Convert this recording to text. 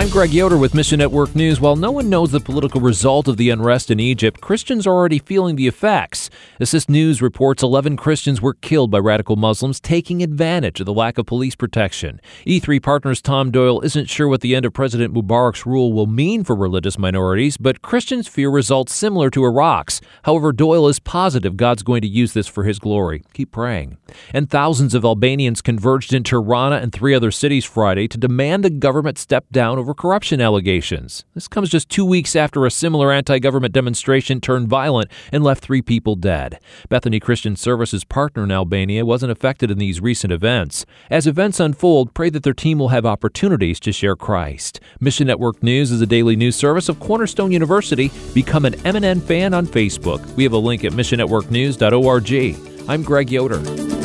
I'm Greg Yoder with Mission Network News. While no one knows the political result of the unrest in Egypt, Christians are already feeling the effects. Assist News reports 11 Christians were killed by radical Muslims taking advantage of the lack of police protection. E3 Partners' Tom Doyle isn't sure what the end of President Mubarak's rule will mean for religious minorities, but Christians fear results similar to Iraq's. However, Doyle is positive God's going to use this for his glory. Keep praying. And thousands of Albanians converged in Tirana and 3 other cities Friday to demand the government step down over corruption allegations. This comes just 2 weeks after a similar anti-government demonstration turned violent and left 3 people dead. Bethany Christian Services partner in Albania wasn't affected in these recent events. As events unfold, pray that their team will have opportunities to share Christ. Mission Network News is a daily news service of Cornerstone University. Become an MNN fan on Facebook. We have a link at missionnetworknews.org. I'm Greg Yoder.